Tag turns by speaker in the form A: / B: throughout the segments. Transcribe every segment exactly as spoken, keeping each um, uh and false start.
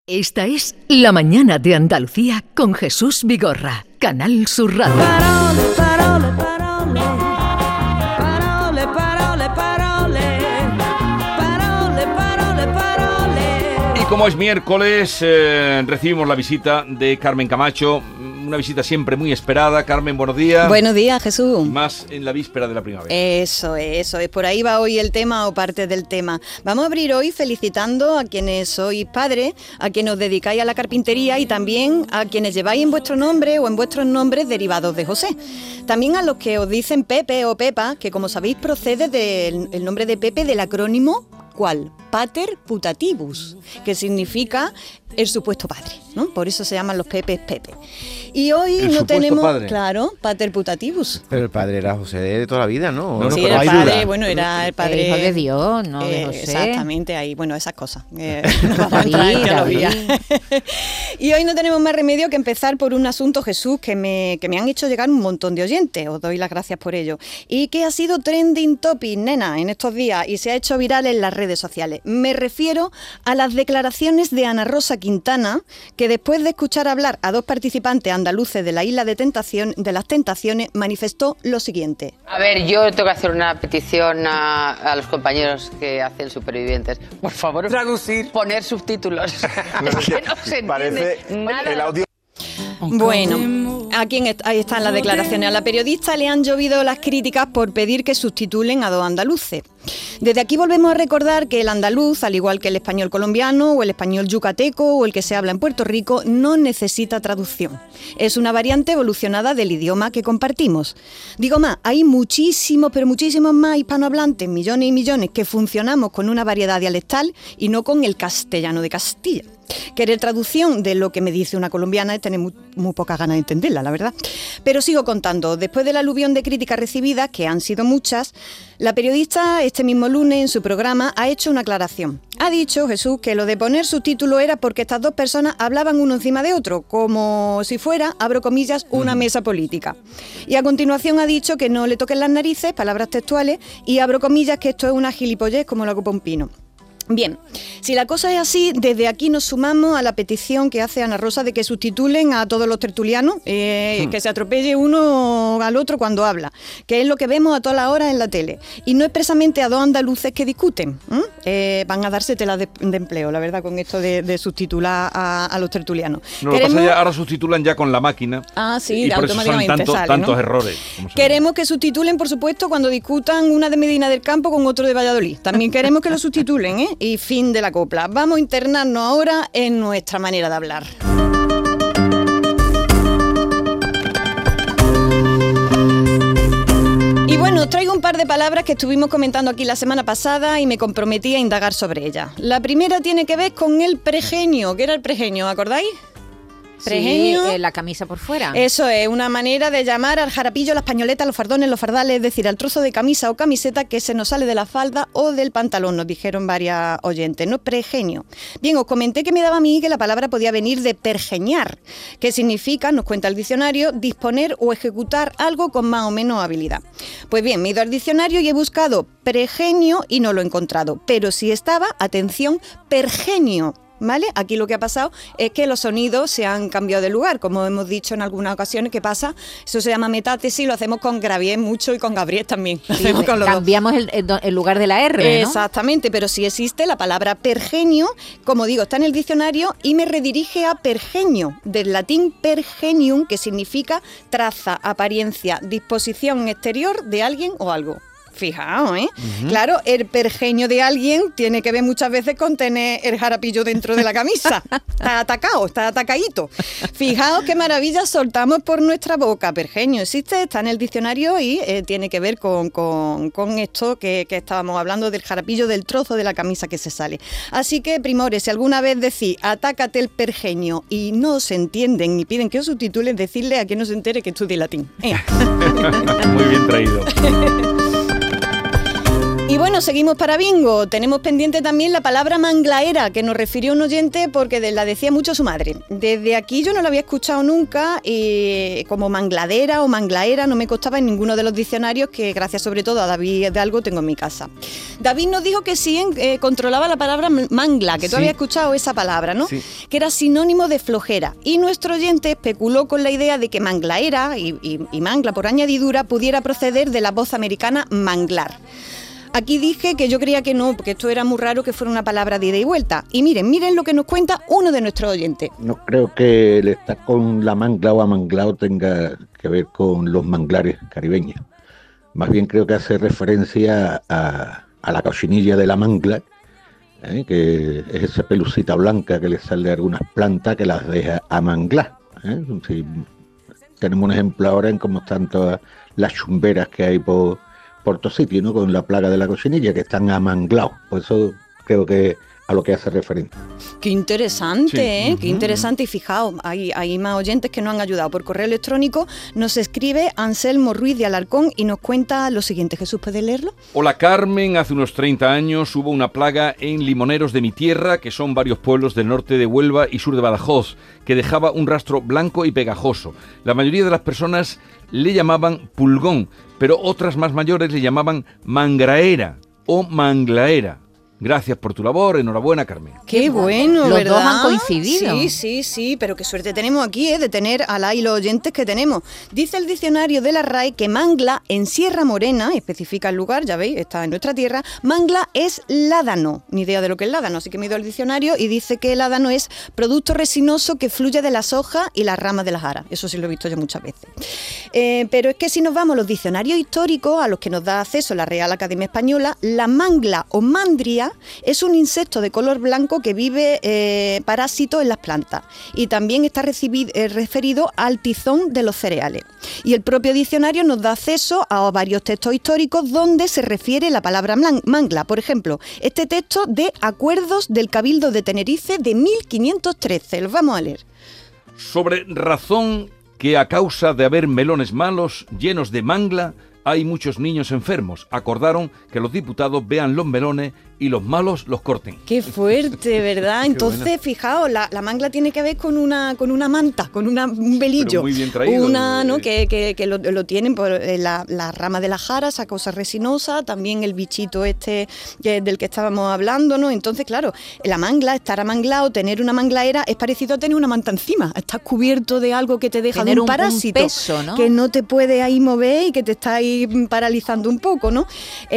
A: Esta es La Mañana de Andalucía con Jesús Vigorra, Canal Sur Radio.
B: Parole, parole, parole, parole, parole, parole, parole, parole.
C: Y como es miércoles, eh, recibimos la visita de Carmen Camacho, una visita siempre muy esperada. Carmen, buenos días.
D: Buenos días, Jesús.
C: Y más en la víspera de la primavera.
D: Eso es, eso es. Por ahí va hoy el tema o parte del tema. Vamos a abrir hoy felicitando a quienes sois padres, a quienes os dedicáis a la carpintería y también a quienes lleváis en vuestro nombre o en vuestros nombres derivados de José. También a los que os dicen Pepe o Pepa, que como sabéis procede del el nombre de Pepe del acrónimo ¿cuál? Pater putativus, que significa el supuesto padre, ¿no? Por eso se llaman los Pepes Pepe. Y hoy
C: el
D: no tenemos,
C: padre.
D: Claro, pater putativus.
E: Pero el padre era José de toda la vida, ¿no?
C: No,
D: Sí,
C: no,
D: era el
E: hay
D: padre,
E: duda.
D: bueno, era el padre...
F: El hijo de Dios, no de
D: eh,
F: José.
D: Exactamente, ahí, bueno, esas cosas. Eh, no vamos a
F: David,
D: entrar en teología.
F: David.
D: Y hoy no tenemos más remedio que empezar por un asunto, Jesús, que me, que me han hecho llegar un montón de oyentes, os doy las gracias por ello, y que ha sido trending topic, nena, en estos días, y se ha hecho viral en las redes sociales. Me refiero a las declaraciones de Ana Rosa Quintana, que después de escuchar hablar a dos participantes andaluces de la isla de, tentación, de las Tentaciones, manifestó lo siguiente.
G: A ver, yo tengo que hacer una petición a, a los compañeros que hacen Supervivientes. Por favor, traducir, poner subtítulos. Es que no se entiende
E: Parece
G: nada.
E: el audio.
D: Bueno, aquí en est- ahí están las declaraciones. A la periodista le han llovido las críticas por pedir que sustitulen a dos andaluces. Desde aquí volvemos a recordar que el andaluz, al igual que el español colombiano o el español yucateco o el que se habla en Puerto Rico, no necesita traducción. Es una variante evolucionada del idioma que compartimos. Digo más, hay muchísimos, pero muchísimos más hispanohablantes, millones y millones, que funcionamos con una variedad dialectal y no con el castellano de Castilla. Querer traducción de lo que me dice una colombiana es tener muy, muy poca ganas de entenderla, la verdad. Pero sigo contando. Después del aluvión de críticas recibidas, que han sido muchas, la periodista este mismo lunes en su programa ha hecho una aclaración. Ha dicho, Jesús, que lo de poner subtítulos era porque estas dos personas hablaban uno encima de otro, como si fuera, abro comillas, una mesa política. Y a continuación ha dicho que no le toquen las narices, palabras textuales, y abro comillas, que esto es una gilipollez como la copa un pino. Bien, si la cosa es así, desde aquí nos sumamos a la petición que hace Ana Rosa de que sustitulen a todos los tertulianos, eh, hmm. que se atropelle uno al otro cuando habla, que es lo que vemos a todas las horas en la tele. Y no expresamente a dos andaluces que discuten. Eh, van a darse telas de, de empleo, la verdad, con esto de, de sustitular a, a los tertulianos.
C: No, lo que pasa es que ahora sustitulan ya con la máquina.
D: Ah, sí,
C: y por eso salen
D: automáticamente
C: tanto,
D: sale,
C: tantos
D: ¿no?
C: errores.
D: Queremos que sustitulen, por supuesto, cuando discutan una de Medina del Campo con otro de Valladolid. También queremos que lo sustitulen, ¿eh? Y fin de la copla. Vamos a internarnos ahora en nuestra manera de hablar. Y bueno, os traigo un par de palabras que estuvimos comentando aquí la semana pasada y me comprometí a indagar sobre ellas. La primera tiene que ver con el pregenio. ¿Qué era el pregenio? ¿Acordáis? Pregenio.
F: Sí, eh, la camisa por fuera.
D: Eso es una manera de llamar al jarapillo, las pañoletas, los fardones, los fardales, es decir, al trozo de camisa o camiseta que se nos sale de la falda o del pantalón, nos dijeron varias oyentes, ¿no? Pregenio. Bien, os comenté que me daba a mí que la palabra podía venir de pergeñar, que significa, nos cuenta el diccionario, disponer o ejecutar algo con más o menos habilidad. Pues bien, me he ido al diccionario y he buscado pregenio y no lo he encontrado, pero sí estaba, atención, pergenio. ¿Vale? Aquí lo que ha pasado es que los sonidos se han cambiado de lugar, como hemos dicho en algunas ocasiones. ¿Qué pasa? Eso se llama metátesis, lo hacemos con Gravier mucho y con Gabriel también.
F: Sí,
D: con los
F: cambiamos el, el, el lugar de la R, ¿no?
D: Exactamente, pero sí existe la palabra pergenio, como digo, está en el diccionario y me redirige a pergenio, del latín pergenium, que significa traza, apariencia, disposición exterior de alguien o algo. Fijaos, ¿eh? Uh-huh. Claro, el pergeño de alguien tiene que ver muchas veces con tener el jarapillo dentro de la camisa. Está atacado, está atacadito. Fijaos qué maravilla soltamos por nuestra boca. Pergeño existe, está en el diccionario y eh, tiene que ver con, con, con esto que, que estábamos hablando del jarapillo, del trozo de la camisa que se sale. Así que, primores, si alguna vez decís atácate el pergeño y no se entienden y piden que os subtitulen, decirle a quien no se entere que estudie latín. Eh.
C: Muy bien traído.
D: Y Y bueno, seguimos para bingo. Tenemos pendiente también la palabra manglaera, que nos refirió un oyente porque de- la decía mucho su madre. Desde aquí yo no la había escuchado nunca, y como mangladera o manglaera no me constaba en ninguno de los diccionarios que, gracias sobre todo a David de Algo, tengo en mi casa. David nos dijo que sí eh, controlaba la palabra mangla, que tú
C: Sí.
D: habías escuchado esa palabra, ¿no?
C: Sí.
D: Que era sinónimo de flojera. Y nuestro oyente especuló con la idea de que manglaera y, y, y mangla por añadidura pudiera proceder de la voz americana manglar. Aquí dije que yo creía que no, porque esto era muy raro que fuera una palabra de ida y vuelta. Y miren, miren lo que nos cuenta uno de nuestros oyentes.
H: No creo que el estar con la mangla o amanglado tenga que ver con los manglares caribeños. Más bien creo que hace referencia a, a la cochinilla de la mangla, ¿eh? Que es esa pelucita blanca que le sale de algunas plantas que las deja amanglar. ¿eh? Si tenemos un ejemplo ahora en cómo están todas las chumberas que hay por, por todo sitio, ¿no? Con la plaga de la cochinilla, que están amanglados. Por eso creo que a lo que hace referencia.
D: Qué interesante,
C: Sí.
D: ¿eh? Qué interesante. Y fijaos, hay, hay más oyentes que nos han ayudado. Por correo electrónico nos escribe Anselmo Ruiz de Alarcón y nos cuenta lo siguiente. Jesús, ¿puedes leerlo?
C: Hola Carmen, hace unos treinta años hubo una plaga en Limoneros de mi tierra, que son varios pueblos del norte de Huelva y sur de Badajoz, que dejaba un rastro blanco y pegajoso. La mayoría de las personas le llamaban pulgón, pero otras más mayores le llamaban mangraera o manglaera. Gracias por tu labor, enhorabuena Carmen.
D: Qué bueno,
F: Los
D: ¿verdad?
F: dos han coincidido.
D: Sí, sí, sí, pero qué suerte tenemos aquí, ¿eh? De tener a la y los oyentes que tenemos. Dice el diccionario de la R A E que mangla en Sierra Morena, especifica el lugar, ya veis, está en nuestra tierra, mangla es ládano. Ni idea de lo que es ládano, así que me he ido al diccionario y dice que el ládano es producto resinoso que fluye de las hojas y las ramas de las aras. Eso sí lo he visto yo muchas veces. Eh, pero es que si nos vamos a los diccionarios históricos, a los que nos da acceso la Real Academia Española, la mangla o mandria es un insecto de color blanco que vive eh, parásito en las plantas y también está recibi- eh, referido al tizón de los cereales. Y el propio diccionario nos da acceso a varios textos históricos donde se refiere la palabra man- mangla. Por ejemplo, este texto de Acuerdos del Cabildo de Tenerife de mil quinientos trece. Los vamos a leer.
C: Sobre razón que a causa de haber melones malos, llenos de mangla, hay muchos niños enfermos. Acordaron que los diputados vean los melones y los malos los corten.
D: Qué fuerte, ¿verdad? Entonces, fijaos, la, la mangla tiene que ver con una con una manta, con una, un velillo.
C: Pero muy bien traído,
D: Una, ¿no?
C: eh.
D: Que, que, que lo, lo tienen por eh, la, la rama de la jara, esa cosa resinosa, también el bichito este que, del que estábamos hablando, ¿no? Entonces, claro, la mangla, estar amanglado, tener una manglaera, es parecido a tener una manta encima. Estás cubierto de algo que te deja
F: Tener
D: de un
F: un- un
D: parásito.
F: peso, ¿no?
D: Que no te puede ahí mover y que te está ahí paralizando un poco, ¿no?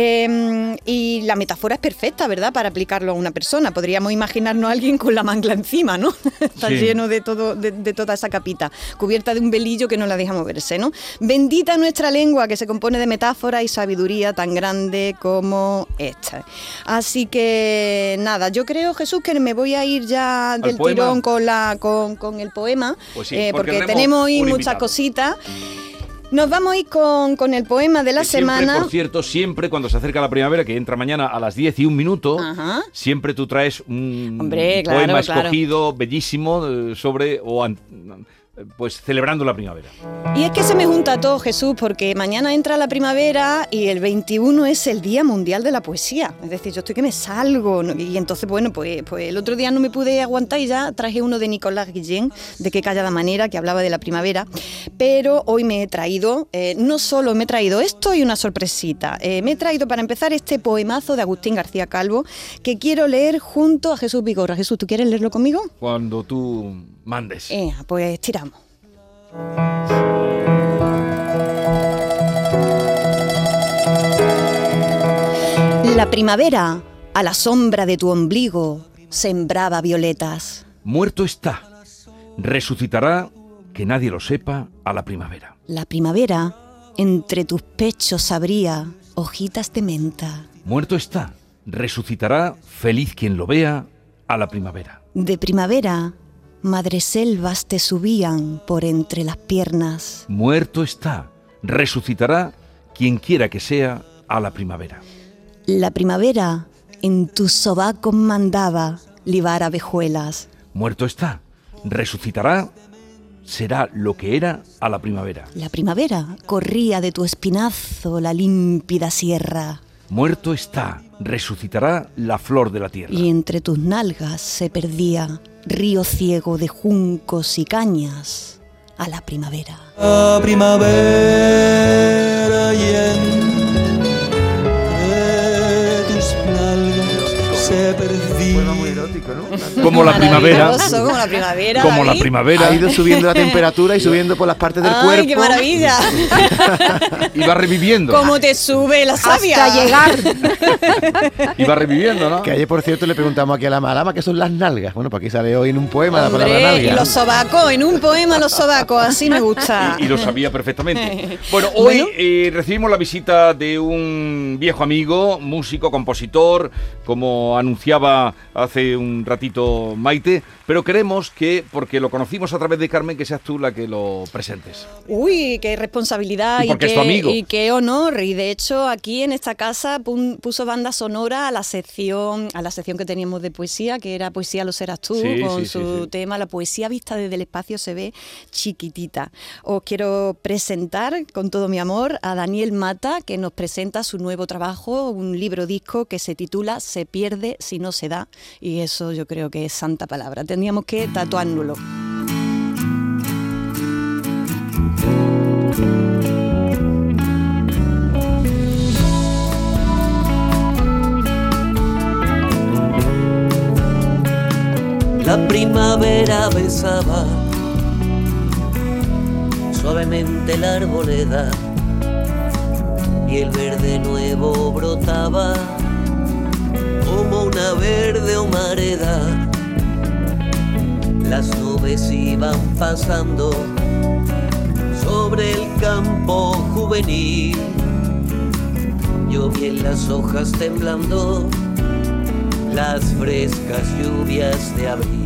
D: Eh, y la metáfora es perfecta, ¿verdad? Para aplicarlo a una persona. Podríamos imaginarnos a alguien con la mangla encima, ¿no? Está
C: Sí.
D: lleno de todo, de, de toda esa capita, cubierta de un velillo que no la deja moverse, ¿no? Bendita nuestra lengua, que se compone de metáfora y sabiduría tan grande como esta. Así que nada, yo creo, Jesús, que me voy a ir ya del
C: poema?
D: tirón con la con, con el poema,
C: Pues sí,
D: eh,
C: porque
D: porque
C: tenemos
D: tenemos hoy
C: un
D: muchas
C: invitado.
D: cositas. Nos vamos a ir con, con el poema de la
C: Que siempre,
D: semana.
C: por cierto, siempre cuando se acerca la primavera, que entra mañana a las diez y un minuto,
D: Ajá.
C: siempre tú traes un
D: Hombre, claro,
C: poema
D: claro.
C: escogido, bellísimo, eh, sobre, o an- pues celebrando la primavera.
D: Y es que se me junta todo, Jesús, porque mañana entra la primavera y el veintiuno es el Día Mundial de la Poesía. Es decir, yo estoy que me salgo. ¿no? Y entonces, bueno, pues, pues el otro día no me pude aguantar y ya traje uno de Nicolás Guillén, de Qué callada manera, que hablaba de la primavera. Pero hoy me he traído, eh, no solo me he traído esto y una sorpresita. Eh, me he traído para empezar este poemazo de Agustín García Calvo, que quiero leer junto a Jesús Vigorra. Jesús, ¿tú quieres leerlo conmigo?
C: Cuando tú mandes.
D: Eh, pues tiramos. La primavera, a la sombra de tu ombligo, sembraba violetas.
C: Muerto está, resucitará, que nadie lo sepa, a la primavera.
D: La primavera, entre tus pechos abría hojitas de menta.
C: Muerto está, resucitará, feliz quien lo vea, a la primavera.
D: De primavera, madreselvas te subían por entre las piernas.
C: Muerto está, resucitará, quien quiera que sea, a la primavera.
D: La primavera, en tus sobacos mandaba libar abejuelas.
C: Muerto está, resucitará, será lo que era a la primavera.
D: La primavera corría de tu espinazo la límpida sierra.
C: muerto está, resucitará la flor de la tierra.
D: Y entre tus nalgas se perdía río ciego de juncos y cañas a la primavera.
I: La primavera y entre tus nalgas se perdía.
E: Poema muy erótico, ¿no?
C: Como la primavera.
D: Maravilloso, como la primavera.
C: Como la
D: David.
C: primavera.
E: Ha ido subiendo la temperatura y subiendo por las partes del
D: ¡Ay,
E: cuerpo.
D: qué maravilla!
C: Y va reviviendo.
D: ¿Cómo te sube la savia?
F: Hasta llegar.
C: Y va reviviendo, ¿no?
E: Que ayer, por cierto, le preguntamos aquí a la Malama qué son las nalgas. Bueno, pues aquí sale hoy en un poema la palabra
D: Hombre,
E: nalga.
D: y los sobacos, en un poema los sobacos, así me gusta.
C: Y, y lo sabía perfectamente. Bueno, hoy
D: Bueno.
C: eh, recibimos la visita de un viejo amigo, músico, compositor, como anunciaba hace un ratito Maite, pero queremos que, porque lo conocimos a través de Carmen, que seas tú la que lo presentes.
D: Uy, qué responsabilidad
C: Y porque es
D: qué,
C: tu amigo.
D: y qué honor. Y de hecho, aquí en esta casa pun- puso banda sonora a la sección, a la sección que teníamos de poesía, que era Poesía lo serás tú,
C: Sí,
D: con
C: sí,
D: su
C: sí, sí.
D: tema La poesía vista desde el espacio se ve chiquitita. Os quiero presentar con todo mi amor a Daniel Mata, que nos presenta su nuevo trabajo, un libro disco que se titula Se pierde si no se da. Y eso yo creo que es santa palabra. Tendríamos que tatuárnoslo.
I: La primavera besaba suavemente la arboleda y el verde nuevo brotaba como una verde humareda. Las nubes iban pasando sobre el campo juvenil. Yo vi en las hojas temblando las frescas lluvias de abril.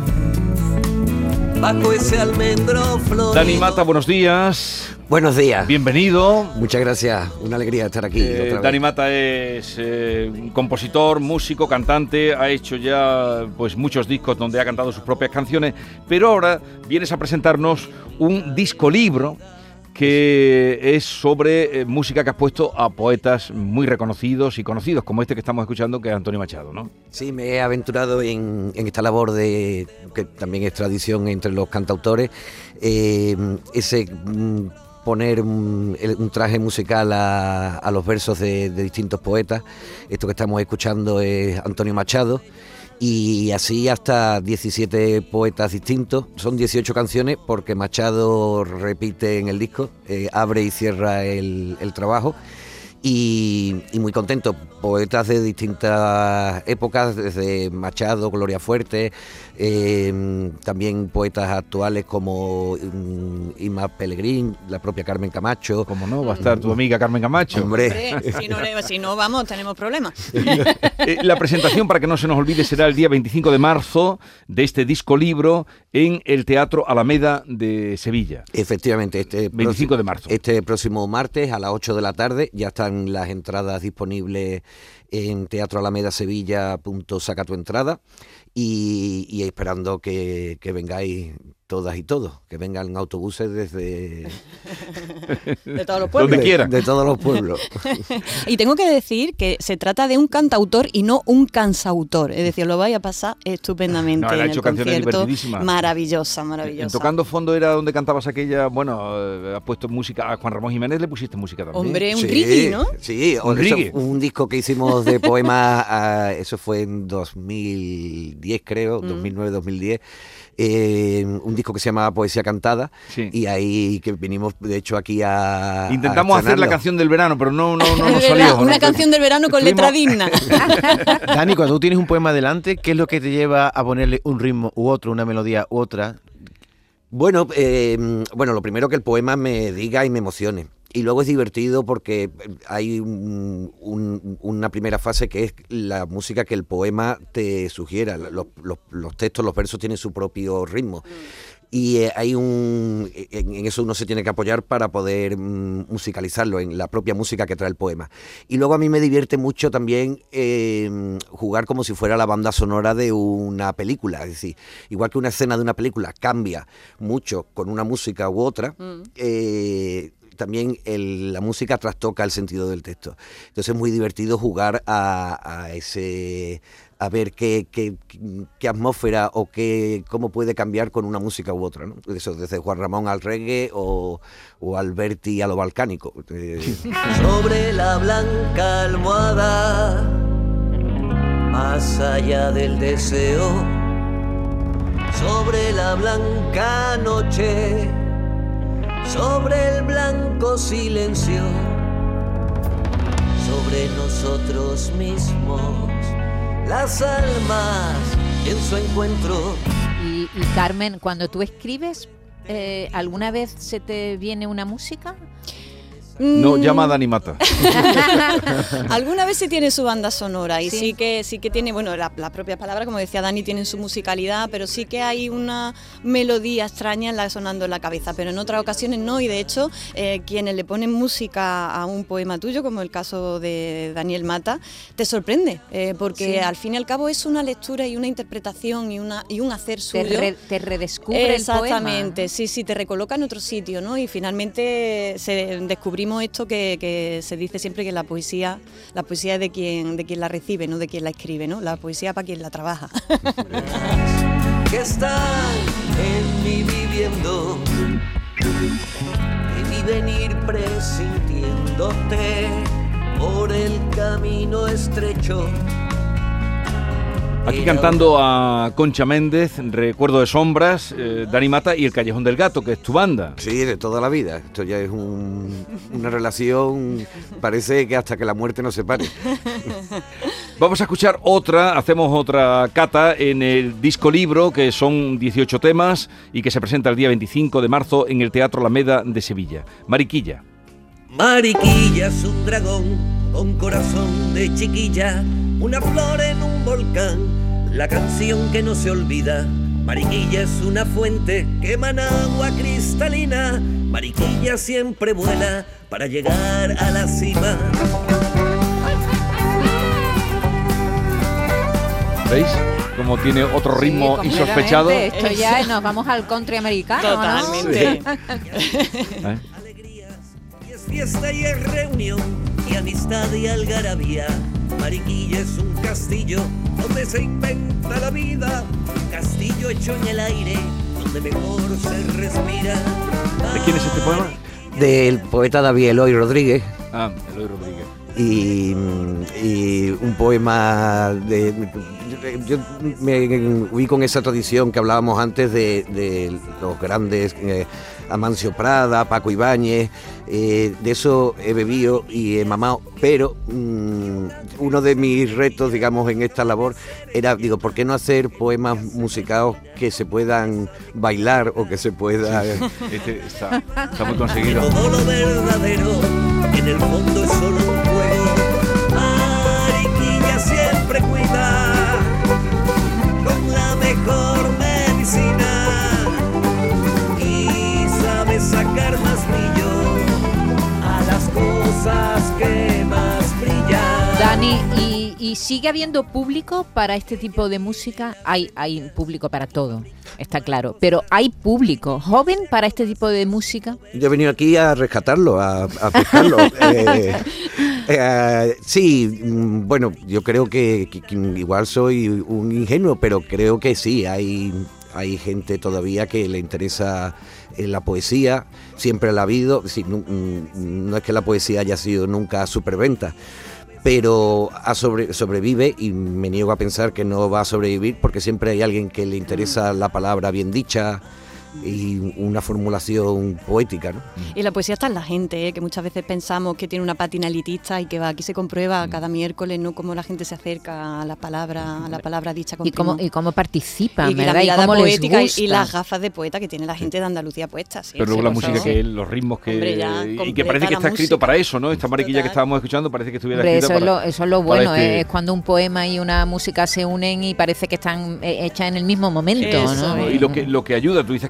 I: Bajo ese almendro florido.
C: Dani Mata, buenos días.
J: Buenos días.
C: Bienvenido.
J: Muchas gracias. Una alegría estar aquí.
C: Eh,
J: otra vez.
C: Dani Mata es eh, un compositor, músico, cantante, ha hecho ya pues muchos discos donde ha cantado sus propias canciones, pero ahora vienes a presentarnos un disco libro que es sobre eh, música que has puesto a poetas muy reconocidos y conocidos, como este que estamos escuchando, que es Antonio Machado, ¿no?
J: Sí, me he aventurado en, en esta labor de que también es tradición entre los cantautores, eh, ese mm, poner un, el- un traje musical a, a los versos de, de distintos poetas. Esto que estamos escuchando es Antonio Machado. Y así hasta diecisiete poetas distintos. Son dieciocho canciones porque Machado repite en el disco, eh, abre y cierra el, el trabajo. Y, y muy contento, poetas de distintas épocas, desde Machado, Gloria Fuerte, eh, también poetas actuales como um, Inma Pellegrín, la propia Carmen Camacho.
C: Como no, va a estar tu amiga Carmen Camacho.
J: Hombre.
D: Hombre, si, no, le- si no vamos, tenemos problemas.
C: Eh, la presentación, para que no se nos olvide, será el día veinticinco de marzo de este disco libro en el Teatro Alameda de Sevilla.
J: Efectivamente, este
C: veinticinco de marzo.
J: Este próximo martes a las ocho de la tarde ya están las entradas disponibles en teatro alameda sevilla punto saca tu entrada y, y esperando que, que vengáis todas y todos, que vengan autobuses desde
D: De todos los pueblos.
C: Donde quiera.
J: de, de todos los pueblos.
D: Y tengo que decir que se trata de un cantautor y no un cansautor. Es decir, lo vais a pasar estupendamente
C: No, él ha
D: en
C: hecho
D: el
C: canciones
D: concierto.
C: divertidísimas.
D: Maravillosa,
C: En
D: maravillosa.
C: Tocando Fondo era donde cantabas aquella, bueno, eh, has puesto música, a Juan Ramón Jiménez le pusiste música también.
D: Hombre, un
J: Sí,
D: reggae, ¿no?
J: Sí,
C: Un
J: eso-
C: reggae.
J: un disco que hicimos de poemas, ah, eso fue en dos mil diez creo,
D: Mm.
J: dos mil nueve dos mil diez, eh, un disco que se llama Poesía Cantada,
C: Sí.
J: y ahí que vinimos de hecho aquí a... a
C: Intentamos hacer la
J: estrenarlo.
C: canción del verano, pero no, no, no nos
D: Es verdad,
C: salió.
D: una
C: ¿no?
D: canción del verano con
C: Estuvimos-
D: letra digna.
E: Dani, cuando tú tienes un poema delante, ¿qué es lo que te lleva a ponerle un ritmo u otro, una melodía u otra?
J: Bueno, eh, bueno, lo primero que el poema me diga y me emocione. Y luego es divertido porque hay un- un- una primera fase que es la música que el poema te sugiera. Los, los- los textos, los versos tienen su propio ritmo. Y eh, hay un en, en eso uno se tiene que apoyar para poder mm, musicalizarlo, en la propia música que trae el poema. Y luego a mí me divierte mucho también eh, jugar como si fuera la banda sonora de una película. Es decir, igual que una escena de una película cambia mucho con una música u otra, eh, también el, la música trastoca el sentido del texto. Entonces es muy divertido jugar a, a ese... a ver qué, qué, qué atmósfera o qué, cómo puede cambiar con una música u otra, ¿no? Eso, desde Juan Ramón al reggae o, o Alberti a lo balcánico. Eh.
K: Sobre la blanca almohada, más allá del deseo, sobre la blanca noche, sobre el blanco silencio, sobre nosotros mismos, las almas en su encuentro.
F: Y, y Carmen, cuando tú escribes, eh, ¿alguna vez se te viene una música?
C: No, llama a Dani Mata.
D: Alguna vez sí tiene su banda sonora y sí,
F: sí
D: que sí que tiene, bueno, la, la propia palabra, como decía Dani, tienen su musicalidad, pero sí que hay una melodía extraña en la, sonando en la cabeza, pero en otras ocasiones no, y de hecho eh, quienes le ponen música a un poema tuyo, como el caso de Daniel Mata, te sorprende, eh, porque sí. al fin y al cabo es una lectura y una interpretación y, una, y un hacer suyo.
F: Te, re, te redescubre el poema.
D: Exactamente, sí, sí, te recoloca en otro sitio, ¿no? Y finalmente se descubrimos esto que, que se dice siempre, que la poesía la poesía es de quien de quien la recibe, no de quien la escribe, ¿no? La poesía para quien la trabaja.
K: Que están en mi viviendo, en mi venir presintiéndote por el camino estrecho.
C: Aquí cantando a Concha Méndez, Recuerdo de Sombras, eh, Dani Mata y El Callejón del Gato, que es tu banda.
J: Sí, de toda la vida. Esto ya es un, una relación, parece que hasta que la muerte nos separe.
C: Vamos a escuchar otra, hacemos otra cata en el disco libro, que son dieciocho temas y que se presenta el día veinticinco de marzo en el Teatro Alameda de Sevilla. Mariquilla.
K: Mariquilla es un dragón con corazón de chiquilla, una flor en un volcán, la canción que no se olvida. Mariquilla es una fuente que emana agua cristalina, Mariquilla siempre vuela para llegar a la cima.
C: ¿Veis? Como tiene otro ritmo
F: sí,
C: insospechado.
F: Esto ya nos vamos al country americano.
D: Totalmente.
F: ¿No?
C: ¿Eh?
K: Y es fiesta y es reunión y amistad y algarabía. Mariquilla es un castillo donde se inventa la vida, un castillo hecho en el aire donde mejor se respira.
C: ¿De quién es este poema?
J: Del poeta David Eloy Rodríguez.
C: Ah, Eloy Rodríguez.
J: Y, y un poema de, de, yo me ubico en esa tradición que hablábamos antes de, de los grandes eh, Amancio Prada, Paco Ibáñez, eh, de eso he bebido y he mamado, pero mmm, uno de mis retos, digamos, en esta labor era, digo, ¿por qué no hacer poemas musicados que se puedan bailar o que se pueda...
C: Este está, está muy conseguido.
K: Todo lo verdadero en el fondo es solo un juego. Mariquilla siempre cuida con la mejor medicina y sabe sacar más brillo a las cosas que más brillan.
F: Dani, ¿y, y sigue habiendo público para este tipo de música? Hay, hay público para todo, está claro, pero ¿hay público joven para este tipo de música?
J: Yo he venido aquí a rescatarlo, a, a pescarlo. eh, eh, sí, bueno, yo creo que, que, que igual soy un ingenuo, pero creo que sí, hay, hay gente todavía que le interesa la poesía, siempre la ha habido. Sí, no, no es que la poesía haya sido nunca superventa, pero ha sobre, sobrevive, y me niego a pensar que no va a sobrevivir, porque siempre hay alguien que le interesa la palabra bien dicha y una formulación poética, ¿no?
D: Y la poesía está en la gente, ¿eh? Que muchas veces pensamos que tiene una pátina elitista y que va, aquí se comprueba cada miércoles, ¿no? Cómo la gente se acerca a la palabra, a la palabra dicha con
F: y cómo y cómo participan,
D: y
F: ¿verdad?
D: la mirada
F: y cómo
D: poética
F: les gusta.
D: y las gafas de poeta que tiene la gente de Andalucía puestas. Sí,
C: pero luego
D: sí,
C: la
D: por
C: música,
D: favor.
C: que los ritmos que
D: Hombre, ya
C: y que parece que está escrito
D: música.
C: para eso, ¿no? Esta mariquilla
D: Total.
C: que estábamos escuchando parece que estuviera
F: Hombre,
C: escrita
F: eso,
C: para,
F: es lo, eso es lo
C: para
F: bueno,
C: este-
F: eh, es cuando un poema y una música se unen y parece que están eh, hechas en el mismo momento,
D: Eso
F: ¿no?
C: ¿no? Y lo que lo que ayuda, tú dices que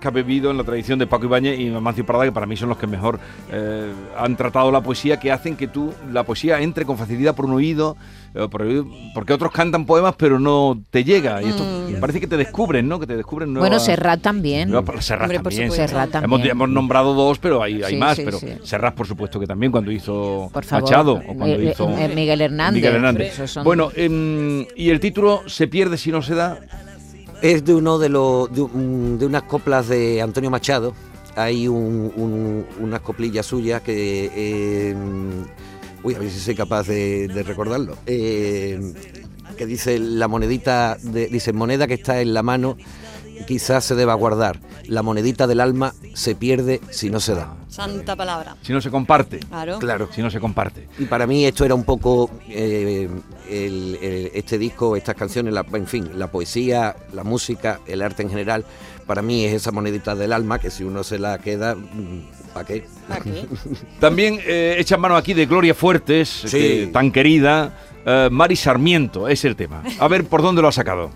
C: ha bebido en la tradición de Paco Ibáñez y Amancio Prada, que para mí son los que mejor eh, han tratado la poesía, que hacen que tú, la poesía entre con facilidad por un oído, eh, por oído porque otros cantan poemas pero no te llega. Y esto mm. parece que te descubren, ¿no? Que te descubren nuevas...
F: Bueno, Serrat también.
C: Nuevas, Serrat
F: Hombre,
C: también.
F: Serrat también.
C: Hemos, hemos nombrado dos, pero hay, hay
F: sí,
C: más.
F: sí,
C: pero
F: sí.
C: Serrat, por supuesto, que también cuando hizo
F: por favor,
C: Machado o cuando
F: eh,
C: hizo
F: eh, Miguel Hernández.
C: Miguel Hernández.
F: Son...
C: Bueno, eh, y el título Se pierde si no se da.
J: Es de uno de los de, un, de unas coplas de Antonio Machado. Hay un, un, unas coplillas suyas que eh, uy, a ver si soy capaz de, de recordarlo. Eh, que dice la monedita de, dice moneda que está en la mano quizás se deba guardar. La monedita del alma se pierde si no se da.
D: Santa palabra.
C: Si no se comparte.
D: Claro.
J: Claro.
C: Si no se comparte.
J: Y para mí esto era un poco eh, el, el, este disco, estas canciones, la, en fin, la poesía, la música, el arte en general. Para mí es esa monedita del alma que si uno se la queda, ¿para qué?
D: ¿Para qué?
C: También eh, echan mano aquí de Gloria Fuertes,
J: sí.
C: que, tan querida. Uh, Mari Sarmiento es el tema. A ver por dónde lo ha sacado.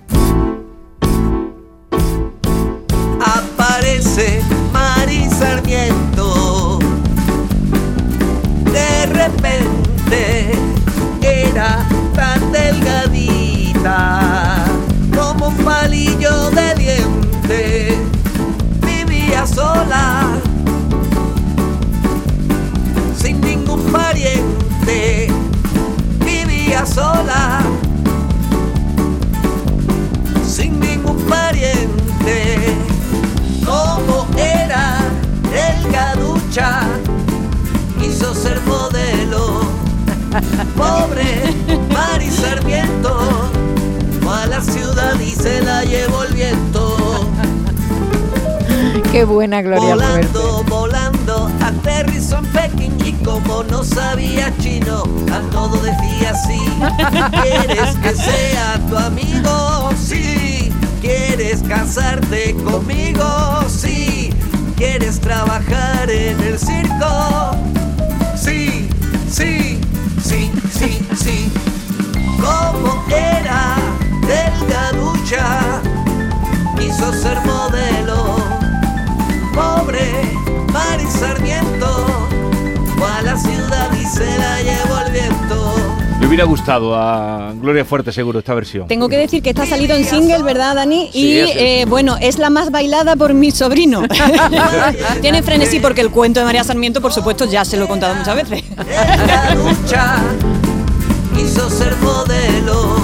K: Aparece Mari Sarmiento, de repente era tan delgadita como un palillo de diente, vivía sola, sin ningún pariente, vivía sola, sin ningún pariente. Como era delgaducha, quiso ser modelo. Pobre Mari Sarmiento, fue a la ciudad y se la llevó el viento.
F: Qué buena Gloria Fuertes.
K: Volando, volando, aterrizó en Pekín y como no sabía chino, a todo decía sí. ¿Quieres que sea tu amigo? Sí. ¿Quieres casarte conmigo? Sí. ¿Quieres trabajar en el circo? Sí, sí, sí, sí, sí. Como era delgaducha, quiso ser modelo. Pobre Mari Sarmiento, fue a la ciudad y se la llevó el viento.
C: Le hubiera gustado a Gloria Fuertes seguro esta versión.
D: Tengo que decir que está salido en single, ¿verdad, Dani?
C: Sí,
D: y
C: es
D: eh, bueno, es la más bailada por mi sobrino. Tiene frenesí porque el cuento de María Sarmiento, por supuesto, ya se lo he contado muchas veces.
K: La lucha quiso ser modelo.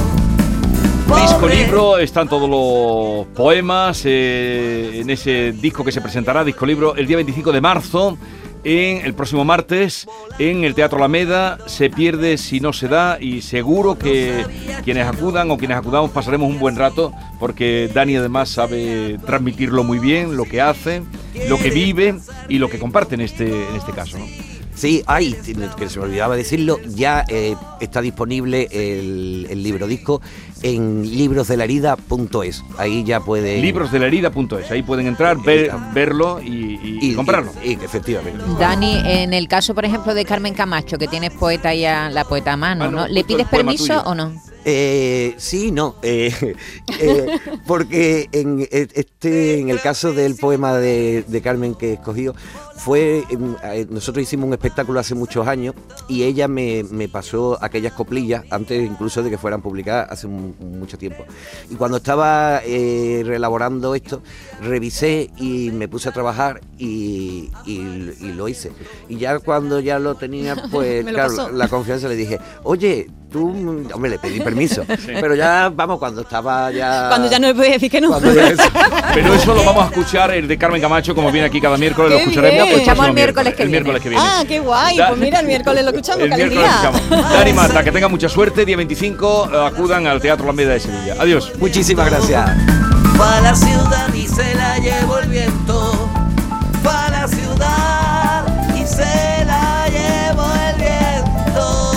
C: Disco libro, están todos los poemas eh, en ese disco que se presentará, disco libro, el día veinticinco de marzo. En el próximo martes en el Teatro Alameda. Se pierde si no se da, y seguro que quienes acudan o quienes acudamos pasaremos un buen rato, porque Dani además sabe transmitirlo muy bien, lo que hace, lo que vive y lo que comparte en este, en este caso, ¿no?
J: Sí, hay, que se me olvidaba decirlo, ya eh, está disponible el, el libro disco en libros de la herida punto es. Ahí ya pueden...
C: libros de la herida punto es, ahí pueden entrar, ver, verlo y, y, y comprarlo.
J: Y, y, efectivamente.
F: Dani, en el caso, por ejemplo, de Carmen Camacho, que tienes poeta ya, la poeta a mano, ah, no, ¿no? ¿Le pides permiso tuyo. o no?
J: Eh, sí, no, eh, eh, porque en este, en el caso del poema de, de Carmen que he escogido, fue eh, nosotros hicimos un espectáculo hace muchos años y ella me, me pasó aquellas coplillas antes incluso de que fueran publicadas hace un, mucho tiempo. Y cuando estaba eh, reelaborando esto, revisé y me puse a trabajar y, y, y lo hice. Y ya cuando ya lo tenía, pues claro, la, la confianza, le dije, oye, tú, hombre, le pedí permiso, sí. Pero ya, vamos, cuando estaba ya...
D: Cuando ya no le podía decir que no.
C: Ya... Pero eso lo vamos a escuchar, el de Carmen Camacho, como viene aquí cada miércoles, lo escucharemos.
F: Lo escuchamos el miércoles, que
C: el miércoles que viene.
D: Ah, qué guay, da... pues mira, el miércoles lo escuchamos,
C: el miércoles lo escuchamos. Dani Mata, que tenga mucha suerte, día veinticinco, acudan al Teatro Alameda de Sevilla. Adiós.
J: Muchísimas gracias.
K: Fue a la ciudad y se la llevó el viento. Fue a la ciudad y se la llevó el viento.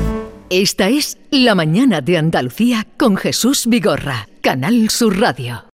A: Esta es La Mañana de Andalucía con Jesús Vigorra, Canal Sur Radio.